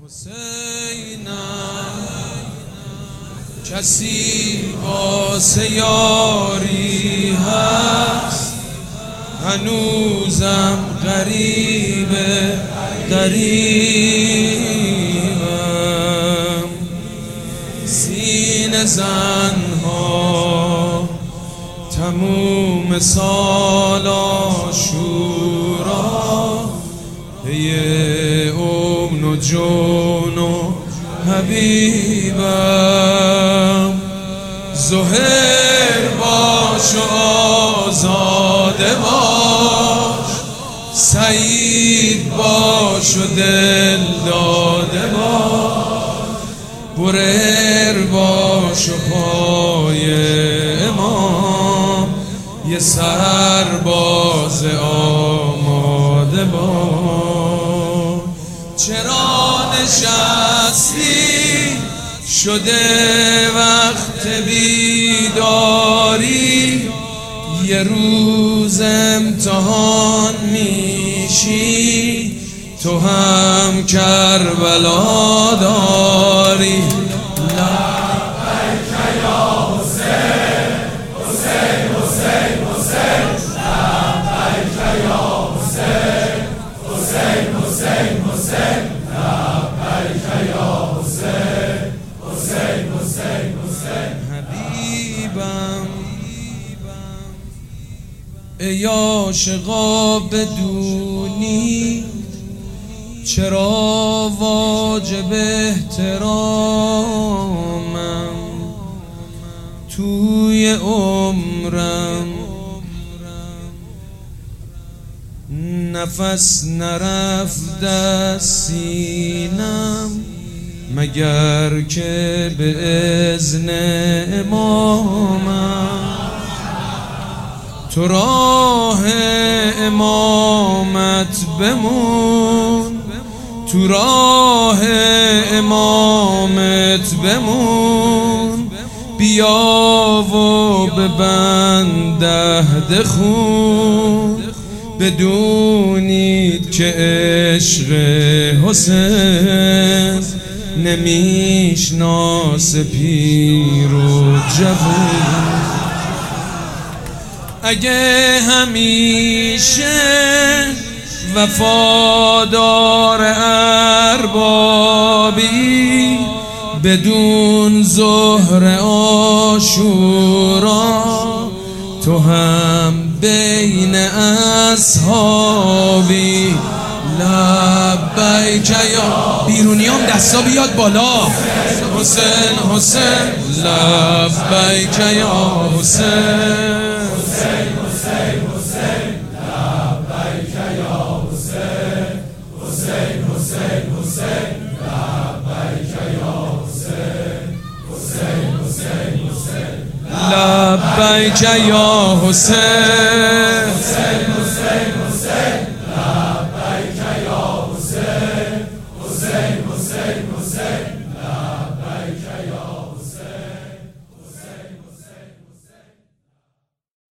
حسینم کسی واسه یاری هست، هنوزم غریبم سینه زنها تموم سال عاشورا پی امن و جون و حبیبم. ظهر باش و آزاده باش، سعید باش و دل داده باش، برر باش و پای امام یه سرباز آماده باش. چرا نشستی شده وقت بیداری، یه روز امتحان میشی تو هم کربلا داری. لبیک یا حسین حسین حسین حسین، لبیک یا حسین حسین حسین حسین، لبیک یا حسین حسین حسین حسین. حبیبم ای عاشقا بدونی چرا واجب احترامم، توی عمرم نفس نرفت از سینم مگر که به اذن امامم. تو راه امامت بمون، تو راه امامت بمون، بیا و ببند عهد خون. بدونید که عشق حسین نمیشناس پیر و جوون. اگه همیشه وفادار اربابی، بدون ظهر عاشورا تو هم بین اصحابی. لبیک یا بیرونیام دستا بیاد بالا، حسین حسین لبیک یا حسین حسین حسین حسین، لبیک یا حسین حسین حسین حسین، لبیک یا حسین حسین حسین حسین، لبیک یا حسین